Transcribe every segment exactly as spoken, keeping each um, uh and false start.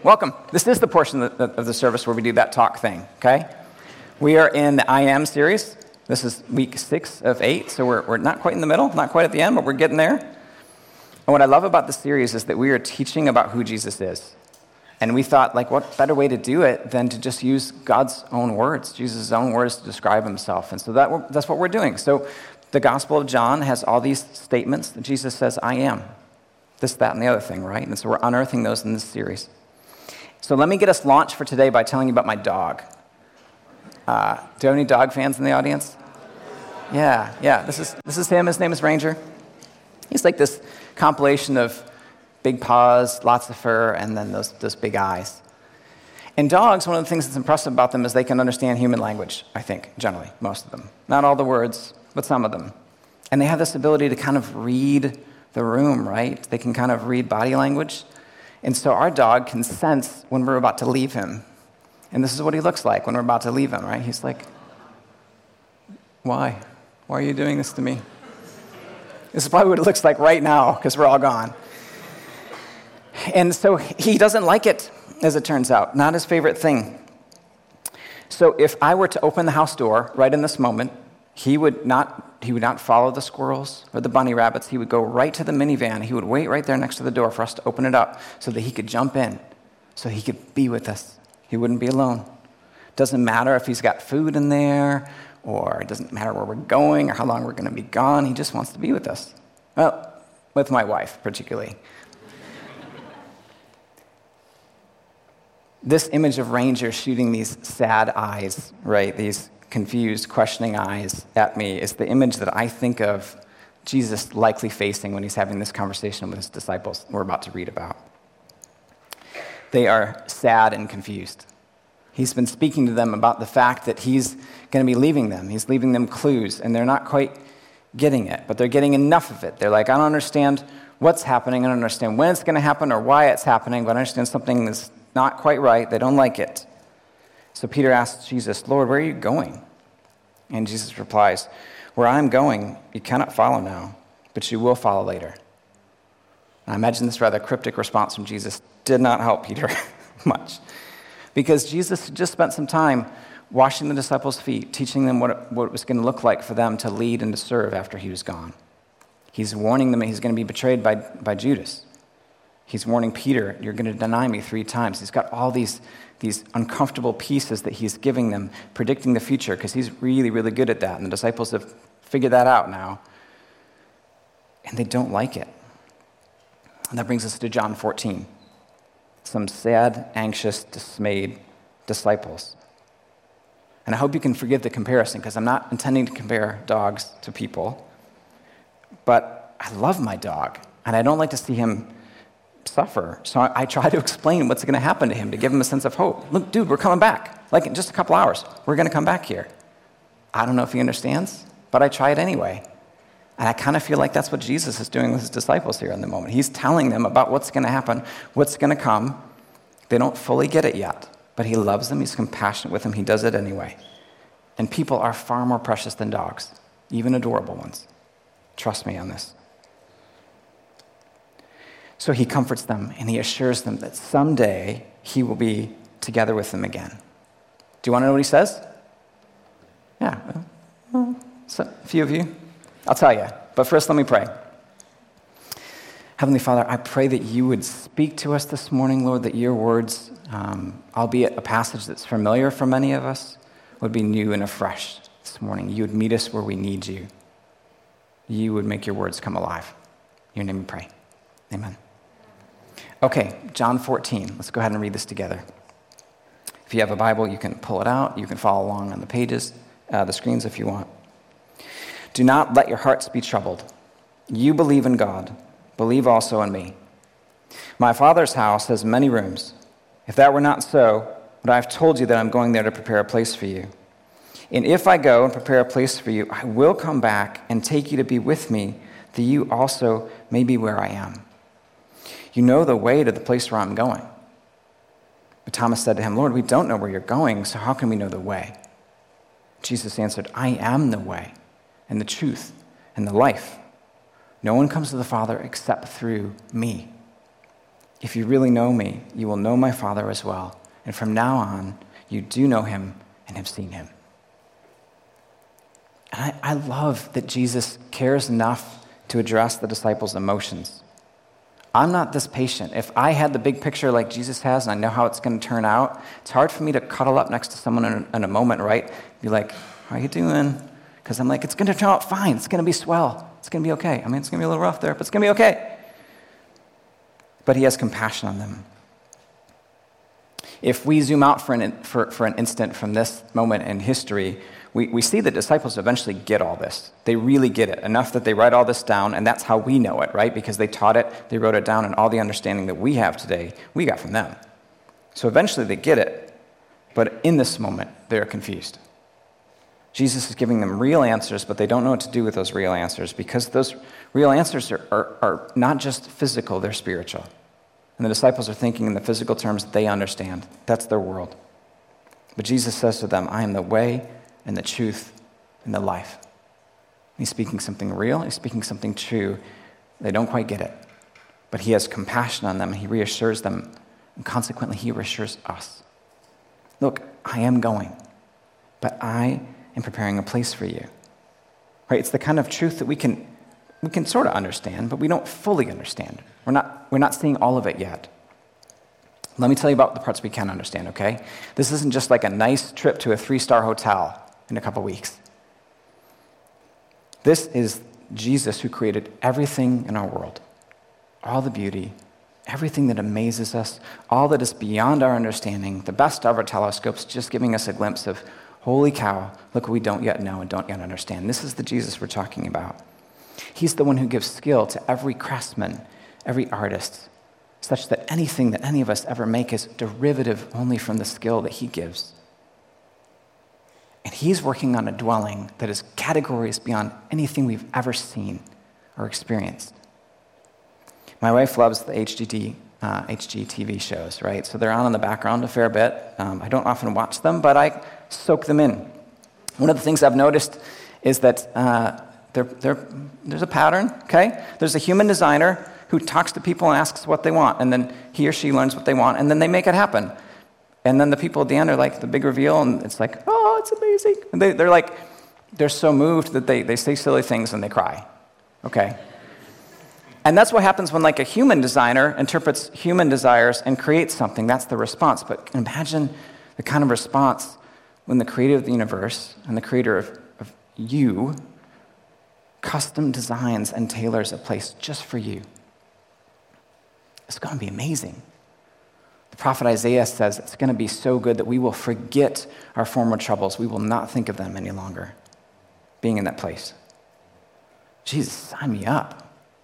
welcome. This is the portion of the, of the service where we do that talk thing, okay? We are in the I Am series. This is week six of eight, so we're, we're not quite in the middle, not quite at the end, but we're getting there. And what I love about this series is that we are teaching about who Jesus is. And we thought, like, what better way to do it than to just use God's own words, Jesus' own words to describe himself. And so that that's what we're doing. So the Gospel of John has all these statements that Jesus says, I am. This, that, and the other thing, right? And so we're unearthing those in this series. So let me get us launched for today by telling you about my dog. Uh, do you have any dog fans in the audience? Yeah, yeah. This is this is him. His name is Ranger. He's like this compilation of big paws, lots of fur, and then those those big eyes. And dogs, one of the things that's impressive about them is they can understand human language, I think, generally, most of them. Not all the words, but some of them. And they have this ability to kind of read the room, right? They can kind of read body language. And so our dog can sense when we're about to leave him. And this is what he looks like when we're about to leave him, right? He's like, why? Why are you doing this to me? This is probably what it looks like right now, because we're all gone. And so he doesn't like it, as it turns out. Not his favorite thing. So if I were to open the house door right in this moment, he would not he would not follow the squirrels or the bunny rabbits. He would go right to the minivan. He would wait right there next to the door for us to open it up so that he could jump in, so he could be with us. He wouldn't be alone. Doesn't matter if he's got food in there, or it doesn't matter where we're going or how long we're going to be gone. He just wants to be with us. Well, with my wife, particularly. This image of Ranger shooting these sad eyes, right, these confused, questioning eyes at me is the image that I think of Jesus likely facing when he's having this conversation with his disciples we're about to read about. They are sad and confused. He's been speaking to them about the fact that he's going to be leaving them. He's leaving them clues, and they're not quite getting it, but they're getting enough of it. They're like, I don't understand what's happening. I don't understand when it's going to happen or why it's happening, but I understand something is not quite right. They don't like it. So Peter asks Jesus, Lord, where are you going? And Jesus replies, where I'm going, you cannot follow now, but you will follow later. And I imagine this rather cryptic response from Jesus did not help Peter much, because Jesus had just spent some time washing the disciples' feet, teaching them what it, what it was going to look like for them to lead and to serve after he was gone. He's warning them that he's going to be betrayed by, by Judas. He's warning Peter, you're going to deny me three times. He's got all these, these uncomfortable pieces that he's giving them, predicting the future, because he's really, really good at that. And the disciples have figured that out now. And they don't like it. And that brings us to John fourteen. Some sad, anxious, dismayed disciples. And I hope you can forgive the comparison, because I'm not intending to compare dogs to people. But I love my dog, and I don't like to see him suffer. So I, I try to explain what's going to happen to him to give him a sense of hope. Look, dude, we're coming back. Like in just a couple hours, we're going to come back here. I don't know if he understands, but I try it anyway. And I kind of feel like that's what Jesus is doing with his disciples here in the moment. He's telling them about what's going to happen, what's going to come. They don't fully get it yet, but he loves them. He's compassionate with them. He does it anyway. And people are far more precious than dogs, even adorable ones. Trust me on this. So he comforts them, and he assures them that someday he will be together with them again. Do you want to know what he says? Yeah, well, so a few of you. I'll tell you. But first, let me pray. Heavenly Father, I pray that you would speak to us this morning, Lord, that your words, um, albeit a passage that's familiar for many of us, would be new and afresh this morning. You would meet us where we need you. You would make your words come alive. In your name we pray. Amen. Okay, John fourteen. Let's go ahead and read this together. If you have a Bible, you can pull it out. You can follow along on the pages, uh, the screens if you want. Do not let your hearts be troubled. You believe in God. Believe also in me. My Father's house has many rooms. If that were not so, would I have told you that I'm going there to prepare a place for you? And if I go and prepare a place for you, I will come back and take you to be with me, that you also may be where I am. You know the way to the place where I'm going. But Thomas said to him, Lord, we don't know where you're going, so how can we know the way? Jesus answered, I am the way and the truth and the life. No one comes to the Father except through me. If you really know me, you will know my Father as well. And from now on, you do know him and have seen him. And I, I love that Jesus cares enough to address the disciples' emotions. I'm not this patient. If I had the big picture like Jesus has and I know how it's going to turn out, it's hard for me to cuddle up next to someone in a, in a moment, right? Be like, how you doing? Because I'm like, it's going to turn out fine. It's going to be swell. It's going to be okay. I mean, it's going to be a little rough there, but it's going to be okay. But he has compassion on them. If we zoom out for an, for, for an instant from this moment in history, we, we see the disciples eventually get all this. They really get it, enough that they write all this down, and that's how we know it, right? Because they taught it, they wrote it down, and all the understanding that we have today, we got from them. So eventually they get it, but in this moment, they're confused. Jesus is giving them real answers, but they don't know what to do with those real answers because those real answers are, are, are not just physical, they're spiritual. And the disciples are thinking in the physical terms that they understand. That's their world. But Jesus says to them, I am the way and the truth and the life. He's speaking something real. He's speaking something true. They don't quite get it. But he has compassion on them. And he reassures them. And consequently, he reassures us. Look, I am going, but I am preparing a place for you. Right? It's the kind of truth that we can we can sort of understand, but we don't fully understand. We're not we're not seeing all of it yet. Let me tell you about the parts we can understand, okay? This isn't just like a nice trip to a three-star hotel in a couple weeks. This is Jesus who created everything in our world, all the beauty, everything that amazes us, all that is beyond our understanding, the best of our telescopes, just giving us a glimpse of, holy cow, look what we don't yet know and don't yet understand. This is the Jesus we're talking about. He's the one who gives skill to every craftsman, every artist, such that anything that any of us ever make is derivative only from the skill that he gives. And he's working on a dwelling that is categories beyond anything we've ever seen or experienced. My wife loves the H G T, uh, H G T V shows, right? So they're on in the background a fair bit. Um, I don't often watch them, but I soak them in. One of the things I've noticed is that uh, they're, they're, there's a pattern, okay? There's a human designer who talks to people and asks what they want, and then he or she learns what they want, and then they make it happen. And then the people at the end are like, the big reveal, and it's like, oh, it's amazing. And they, they're like, they're so moved that they, they say silly things and they cry, okay? And that's what happens when like a human designer interprets human desires and creates something. That's the response. But imagine the kind of response when the creator of the universe and the creator of, of you custom designs and tailors a place just for you. It's going to be amazing. The prophet Isaiah says it's going to be so good that we will forget our former troubles. We will not think of them any longer, being in that place. Jesus, sign me up.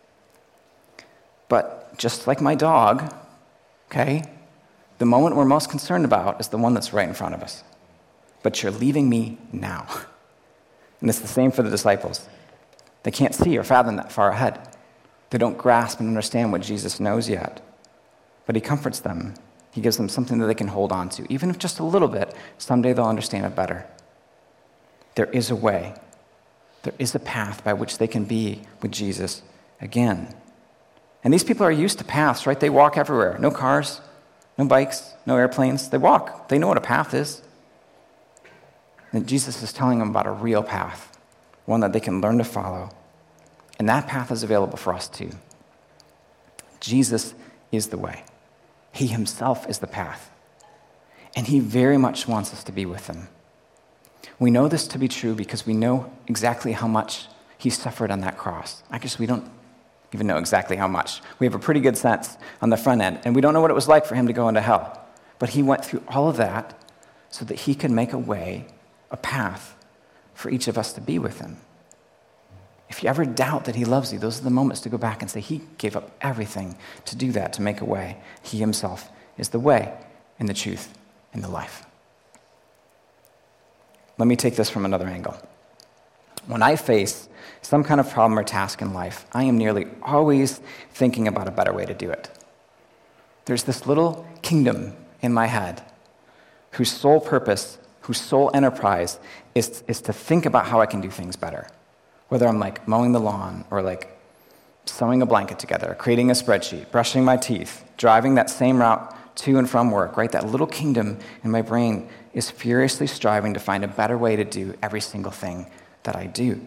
But just like my dog, okay, the moment we're most concerned about is the one that's right in front of us. But you're leaving me now. And it's the same for the disciples. They can't see or fathom that far ahead. They don't grasp and understand what Jesus knows yet. But he comforts them. He gives them something that they can hold on to. Even if just a little bit, someday they'll understand it better. There is a way. There is a path by which they can be with Jesus again. And these people are used to paths, right? They walk everywhere. No cars, no bikes, no airplanes. They walk. They know what a path is. And Jesus is telling them about a real path, one that they can learn to follow. And that path is available for us too. Jesus is the way. He himself is the path. And he very much wants us to be with him. We know this to be true because we know exactly how much he suffered on that cross. I guess we don't even know exactly how much. We have a pretty good sense on the front end, and we don't know what it was like for him to go into hell. But he went through all of that so that he could make a way, a path for each of us to be with him. If you ever doubt that he loves you, those are the moments to go back and say he gave up everything to do that, to make a way. He himself is the way and the truth and the life. Let me take this from another angle. When I face some kind of problem or task in life, I am nearly always thinking about a better way to do it. There's this little kingdom in my head whose sole purpose, whose sole enterprise is, is to think about how I can do things better. Whether I'm like mowing the lawn or like sewing a blanket together, creating a spreadsheet, brushing my teeth, driving that same route to and from work, right? That little kingdom in my brain is furiously striving to find a better way to do every single thing that I do.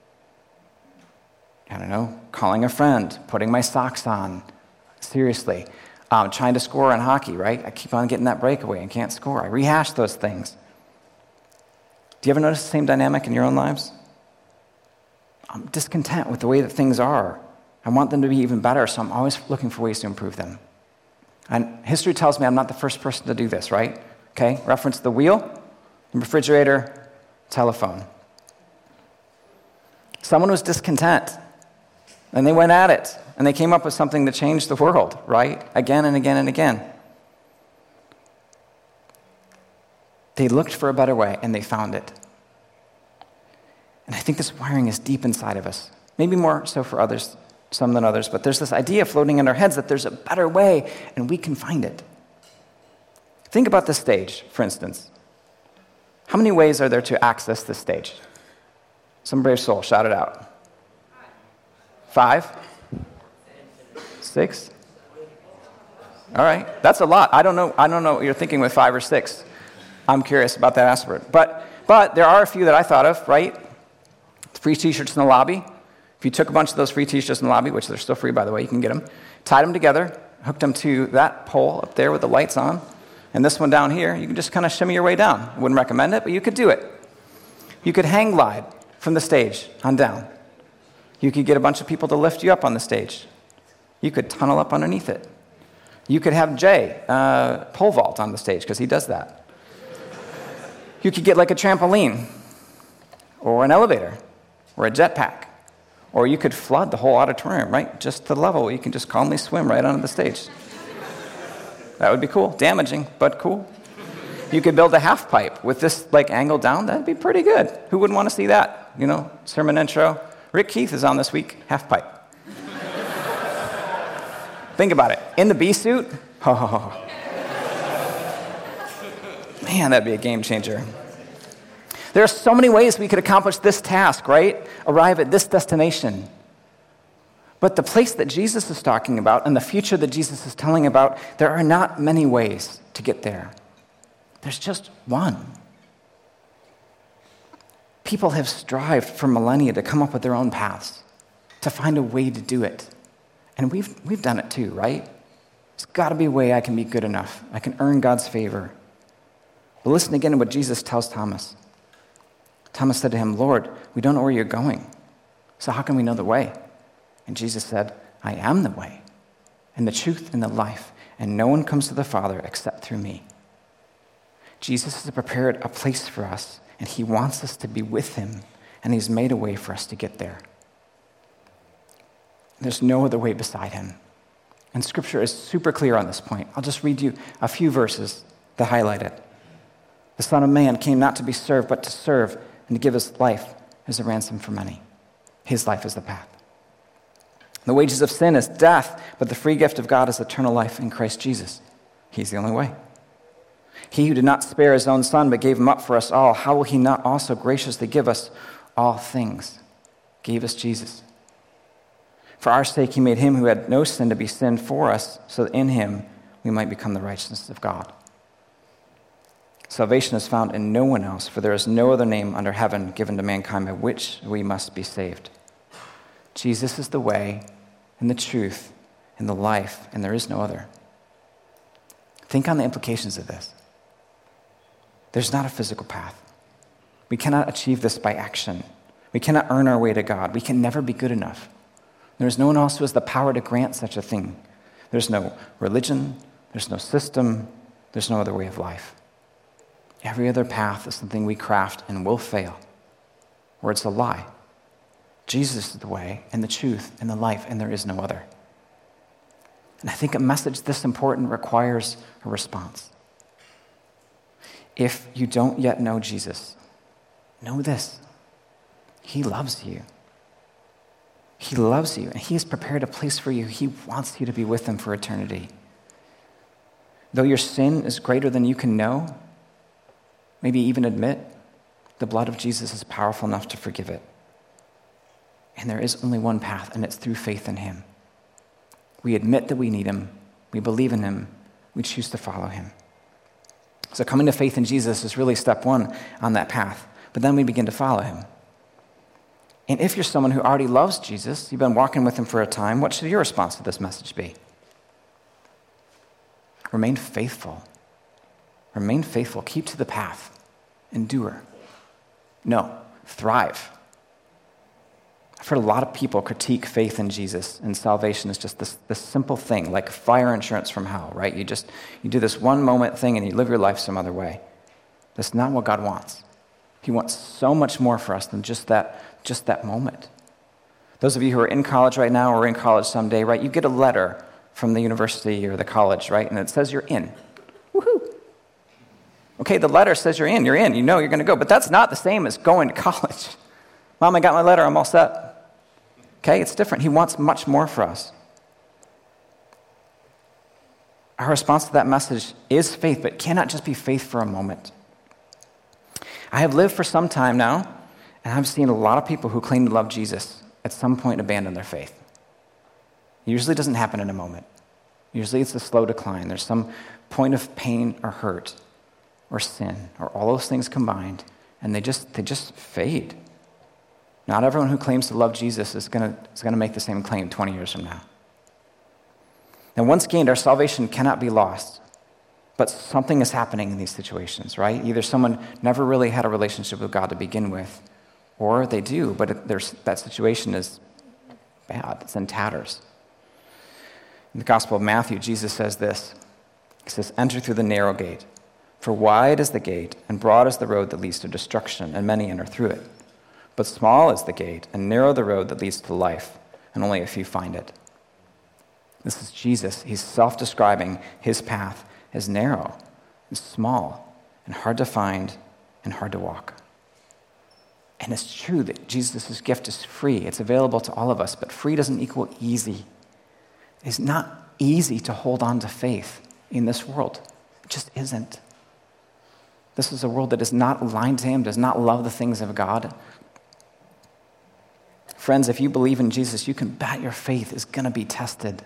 I don't know, calling a friend, putting my socks on, seriously, um, trying to score in hockey, right? I keep on getting that breakaway and can't score. I rehash those things. Do you ever notice the same dynamic in your own lives? I'm discontent with the way that things are. I want them to be even better, so I'm always looking for ways to improve them. And history tells me I'm not the first person to do this, right? Okay, reference the wheel, the refrigerator, telephone. Someone was discontent, and they went at it, and they came up with something that changed the world, right? Again and again and again. They looked for a better way, and they found it. And I think this wiring is deep inside of us, maybe more so for others, some than others, but there's this idea floating in our heads that there's a better way, and we can find it. Think about the stage, for instance. How many ways are there to access the stage? Some brave soul, shout it out. Five? Six? All right, that's a lot. I don't know. I don't know what you're thinking with five or six. I'm curious about that aspirate. But but there are a few that I thought of, right? Free t-shirts in the lobby. If you took a bunch of those free t-shirts in the lobby, which they're still free, by the way, you can get them, tied them together, hooked them to that pole up there with the lights on, and this one down here, you can just kind of shimmy your way down. I wouldn't recommend it, but you could do it. You could hang glide from the stage on down. You could get a bunch of people to lift you up on the stage. You could tunnel up underneath it. You could have Jay uh, pole vault on the stage, because he does that. You could get like a trampoline, or an elevator, or a jetpack. Or you could flood the whole auditorium, right? Just to the level where you can just calmly swim right onto the stage. That would be cool. Damaging, but cool. You could build a half pipe with this like angle down. That'd be pretty good. Who wouldn't want to see that? You know, sermon intro. Rick Keith is on this week. Half pipe. Think about it. In the bee suit. Oh. Man, that'd be a game changer. There are so many ways we could accomplish this task, right? Arrive at this destination. But the place that Jesus is talking about and the future that Jesus is telling about, there are not many ways to get there. There's just one. People have strived for millennia to come up with their own paths, to find a way to do it. And we've, we've done it too, right? There's got to be a way I can be good enough. I can earn God's favor. But listen again to what Jesus tells Thomas. Thomas said to him, "Lord, we don't know where you're going, so how can we know the way?" And Jesus said, "I am the way, and the truth, and the life, and no one comes to the Father except through me." Jesus has prepared a place for us, and he wants us to be with him, and he's made a way for us to get there. There's no other way beside him. And Scripture is super clear on this point. I'll just read you a few verses that highlight it. The Son of Man came not to be served, but to serve, and to give his life as a ransom for many. His life is the path. The wages of sin is death, but the free gift of God is eternal life in Christ Jesus. He's the only way. He who did not spare his own Son, but gave him up for us all, how will he not also graciously give us all things? Gave us Jesus. For our sake he made him who had no sin to be sin for us, so that in him we might become the righteousness of God. Salvation is found in no one else, for there is no other name under heaven given to mankind by which we must be saved. Jesus is the way and the truth and the life, and there is no other. Think on the implications of this. There's not a physical path. We cannot achieve this by action. We cannot earn our way to God. We can never be good enough. There is no one else who has the power to grant such a thing. There's no religion. There's no system. There's no other way of life. Every other path is something we craft and will fail, or it's a lie. Jesus is the way and the truth and the life, and there is no other. And I think a message this important requires a response. If you don't yet know Jesus, know this. He loves you. He loves you, and he has prepared a place for you. He wants you to be with him for eternity. Though your sin is greater than you can know, maybe even admit, the blood of Jesus is powerful enough to forgive it. And there is only one path, and it's through faith in him. We admit that we need him. We believe in him. We choose to follow him. So coming to faith in Jesus is really step one on that path. But then we begin to follow him. And if you're someone who already loves Jesus, you've been walking with him for a time, what should your response to this message be? Remain faithful. Remain faithful. Keep to the path. Endure. No, thrive. I've heard a lot of people critique faith in Jesus and salvation is just this, this simple thing, like fire insurance from hell, right? You just, you do this one moment thing and you live your life some other way. That's not what God wants. He wants so much more for us than just that, just that moment. Those of you who are in college right now or in college someday, right, you get a letter from the university or the college, right, and it says you're in. Woohoo! Okay, the letter says you're in, you're in, you know you're going to go, but that's not the same as going to college. Mom, I got my letter, I'm all set. Okay, it's different. He wants much more for us. Our response to that message is faith, but it cannot just be faith for a moment. I have lived for some time now, and I've seen a lot of people who claim to love Jesus at some point abandon their faith. It usually doesn't happen in a moment. Usually it's a slow decline. There's some point of pain or hurt or sin or all those things combined, and they just they just fade. Not everyone who claims to love Jesus is going to is going to make the same claim twenty years from now. And once gained, our salvation cannot be lost. But something is happening in these situations, right? Either someone never really had a relationship with God to begin with, or they do, but it, there's, that situation is bad. It's in tatters. In the Gospel of Matthew, Jesus says this. He says, "Enter through the narrow gate, for wide is the gate, and broad is the road that leads to destruction, and many enter through it. But small is the gate, and narrow the road that leads to life, and only a few find it." This is Jesus. He's self-describing his path as narrow, and small, and hard to find, and hard to walk. And it's true that Jesus' gift is free. It's available to all of us, but free doesn't equal easy. It's not easy to hold on to faith in this world. It just isn't. This is a world that is not aligned to him, does not love the things of God. Friends, if you believe in Jesus, you can bet your faith is going to be tested.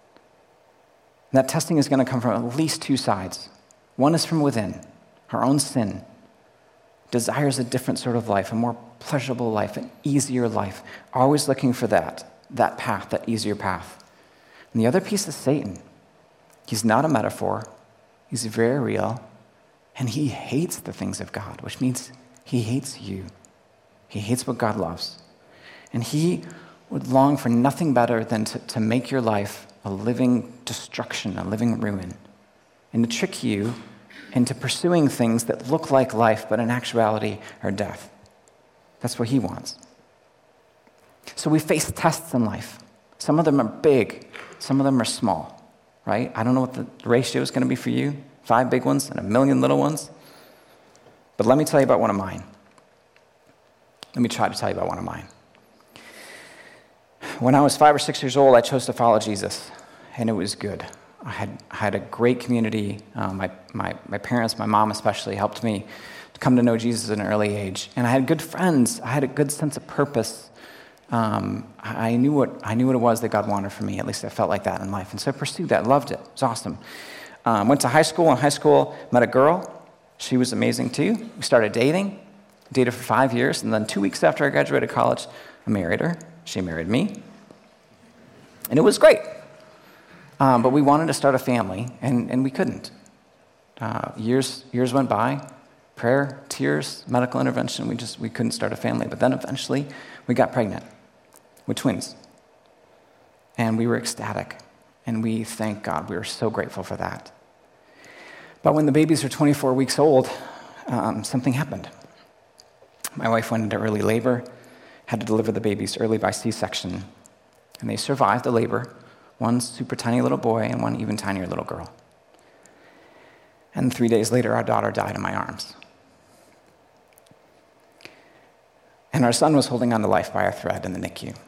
And that testing is going to come from at least two sides. One is from within. Our own sin desires a different sort of life, a more pleasurable life, an easier life. Always looking for that, that path, that easier path. And the other piece is Satan. He's not a metaphor. He's very real. And he hates the things of God, which means he hates you. He hates what God loves. And he would long for nothing better than to, to make your life a living destruction, a living ruin, and to trick you into pursuing things that look like life, but in actuality are death. That's what he wants. So we face tests in life. Some of them are big, some of them are small, right? I don't know what the ratio is going to be for you, five big ones and a million little ones. But let me tell you about one of mine. Let me try to tell you about one of mine. When I was five or six years old, I chose to follow Jesus, and it was good. I had I had a great community. Um, my, my my parents, my mom especially, helped me to come to know Jesus at an early age, and I had good friends. I had a good sense of purpose. Um, I knew what I knew what it was that God wanted for me. At least I felt like that in life, and so I pursued that. Loved it. It was awesome. Um, went to high school. In high school, met a girl. She was amazing too. We started dating. Dated for five years, and then two weeks after I graduated college, I married her. She married me. And it was great. Um, but we wanted to start a family, and, and we couldn't. Uh, years years went by, prayer, tears, medical intervention, we just we couldn't start a family. But then eventually, we got pregnant with twins. And we were ecstatic, and we thank God. We were so grateful for that. But when the babies were twenty-four weeks old, um, something happened. My wife went into early labor, had to deliver the babies early by C-section, and they survived the labor, one super tiny little boy and one even tinier little girl. And three days later, our daughter died in my arms. And our son was holding on to life by a thread in the N I C U.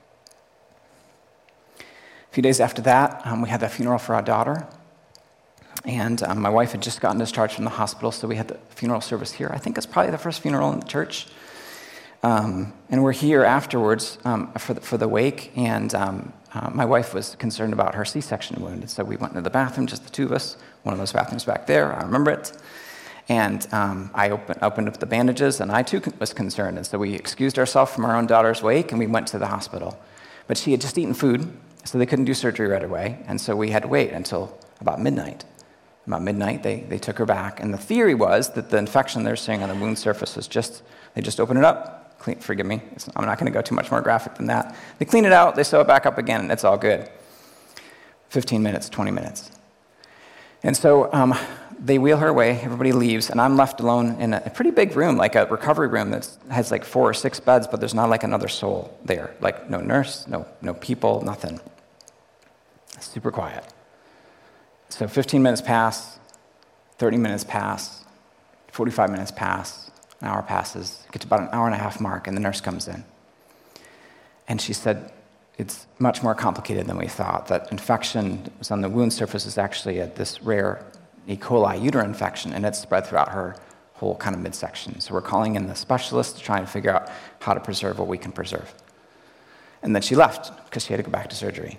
A few days after that, um, we had the funeral for our daughter, and um, my wife had just gotten discharged from the hospital, so we had the funeral service here. I think it's probably the first funeral in the church. Um, and we're here afterwards um, for, the, for the wake, and um, uh, my wife was concerned about her C-section wound, and so we went into the bathroom, just the two of us, one of those bathrooms back there, I remember it. And um, I open, opened up the bandages, and I too was concerned, and so we excused ourselves from our own daughter's wake, and we went to the hospital. But she had just eaten food, so they couldn't do surgery right away, and so we had to wait until about midnight. About midnight, they, they took her back, and the theory was that the infection they're seeing on the wound surface was just, they just open it up, clean, forgive me, it's, I'm not going to go too much more graphic than that. They clean it out, they sew it back up again, and it's all good. fifteen minutes, twenty minutes. And so um, they wheel her away, everybody leaves, and I'm left alone in a, a pretty big room, like a recovery room that has like four or six beds, but there's not like another soul there, like no nurse, no, no people, nothing. Super quiet. So fifteen minutes pass, thirty minutes pass, forty-five minutes pass, an hour passes, get to about an hour and a half mark, and the nurse comes in. And she said, it's much more complicated than we thought. That infection that was on the wound surface is actually a, this rare E. coli uterine infection, and it's spread throughout her whole kind of midsection. So we're calling in the specialist to try and figure out how to preserve what we can preserve. And then she left because she had to go back to surgery.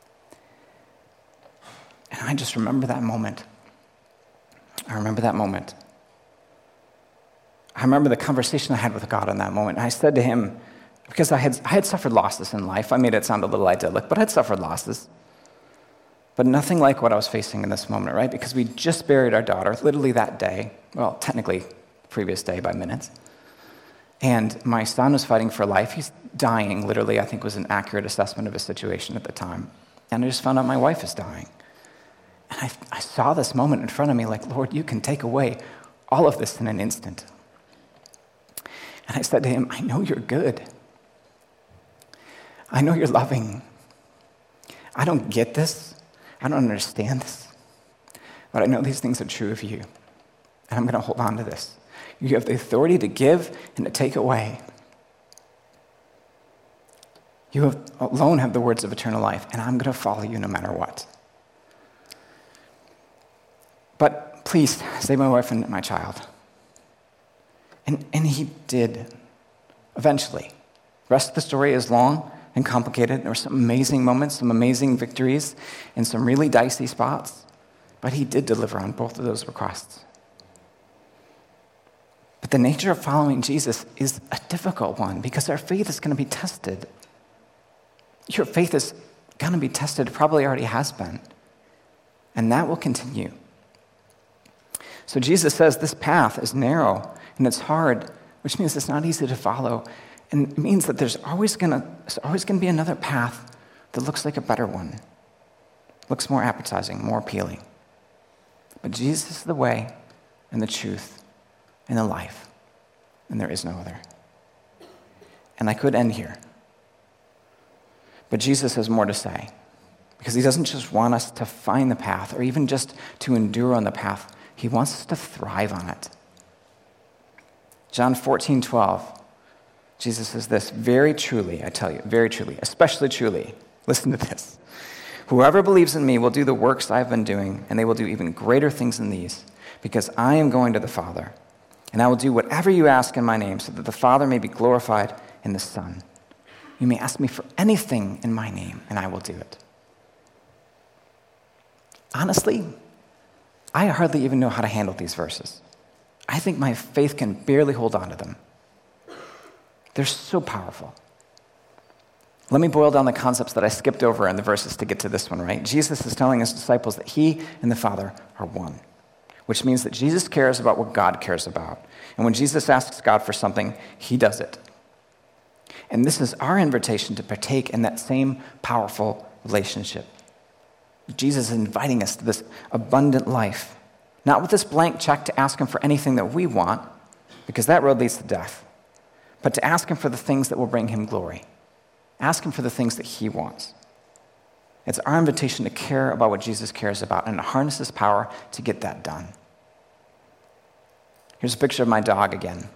And I just remember that moment. I remember that moment. I remember the conversation I had with God in that moment. And I said to him, because I had, I had suffered losses in life. I made it sound a little idyllic, but I had suffered losses. But nothing like what I was facing in this moment, right? Because we just buried our daughter, literally that day. Well, technically, previous day by minutes. And my son was fighting for life. He's dying, literally, I think was an accurate assessment of his situation at the time. And I just found out my wife is dying. And I, I saw this moment in front of me like, Lord, you can take away all of this in an instant. And I said to him, I know you're good. I know you're loving. I don't get this. I don't understand this. But I know these things are true of you. And I'm going to hold on to this. You have the authority to give and to take away. You have, alone have the words of eternal life, and I'm going to follow you no matter what. But please, save my wife and my child. And, and he did, eventually. The rest of the story is long and complicated. There were some amazing moments, some amazing victories, and some really dicey spots. But he did deliver on both of those requests. But the nature of following Jesus is a difficult one because our faith is going to be tested. Your faith is going to be tested, probably already has been. And that will continue. So Jesus says this path is narrow and it's hard, which means it's not easy to follow. And it means that there's always going to there's always going to be another path that looks like a better one, looks more appetizing, more appealing. But Jesus is the way and the truth and the life, and there is no other. And I could end here. But Jesus has more to say, because he doesn't just want us to find the path or even just to endure on the path. He wants us to thrive on it. John fourteen twelve, Jesus says this, very truly, I tell you, very truly, especially truly, listen to this. Whoever believes in me will do the works I have been doing, and they will do even greater things than these, because I am going to the Father, and I will do whatever you ask in my name, so that the Father may be glorified in the Son. You may ask me for anything in my name, and I will do it. Honestly, I hardly even know how to handle these verses. I think my faith can barely hold on to them. They're so powerful. Let me boil down the concepts that I skipped over in the verses to get to this one, right? Jesus is telling his disciples that he and the Father are one, which means that Jesus cares about what God cares about. And when Jesus asks God for something, he does it. And this is our invitation to partake in that same powerful relationship. Jesus is inviting us to this abundant life, not with this blank check to ask him for anything that we want, because that road leads to death, but to ask him for the things that will bring him glory. Ask him for the things that he wants. It's our invitation to care about what Jesus cares about and to harness his power to get that done. Here's a picture of my dog again.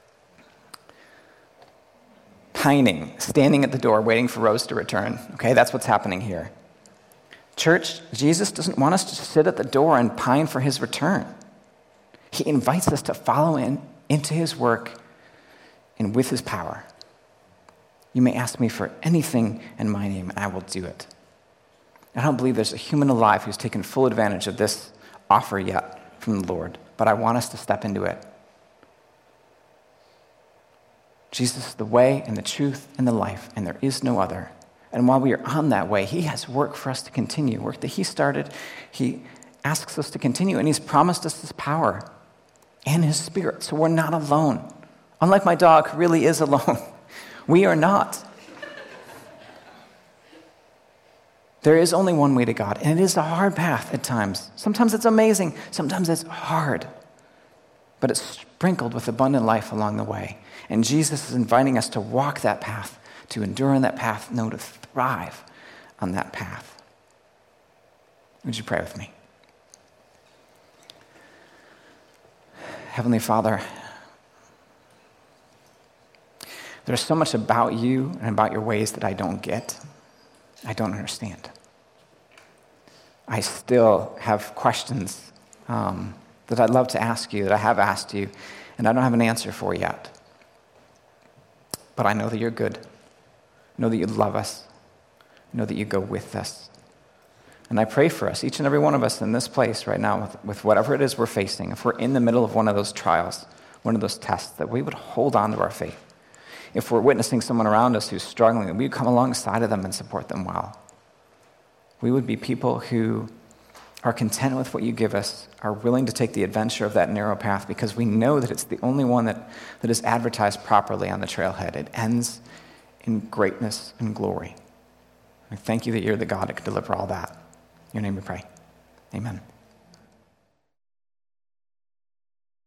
Pining, standing at the door, waiting for Rose to return. Okay, that's what's happening here. Church, Jesus doesn't want us to sit at the door and pine for his return. He invites us to follow in into his work and with his power. You may ask me for anything in my name, and I will do it. I don't believe there's a human alive who's taken full advantage of this offer yet from the Lord, but I want us to step into it. Jesus is the way and the truth and the life, and there is no other. And while we are on that way, he has work for us to continue, work that he started. He asks us to continue, and he's promised us his power and his spirit, so we're not alone. Unlike my dog, who really is alone, we are not. There is only one way to God, and it is a hard path at times. Sometimes it's amazing, sometimes it's hard, but it's sprinkled with abundant life along the way. And Jesus is inviting us to walk that path, to endure on that path, no, to thrive on that path. Would you pray with me? Heavenly Father, there's so much about you and about your ways that I don't get. I don't understand. I still have questions um, that I'd love to ask you, that I have asked you, and I don't have an answer for yet. But I know that you're good. I know that you love us. I know that you go with us. And I pray for us, each and every one of us in this place right now, with, with whatever it is we're facing, if we're in the middle of one of those trials, one of those tests, that we would hold on to our faith. If we're witnessing someone around us who's struggling, that we would come alongside of them and support them well. We would be people who are content with what you give us, are willing to take the adventure of that narrow path because we know that it's the only one that, that is advertised properly on the trailhead. It ends in greatness and glory. I thank you that you're the God that can deliver all that. In your name we pray. Amen.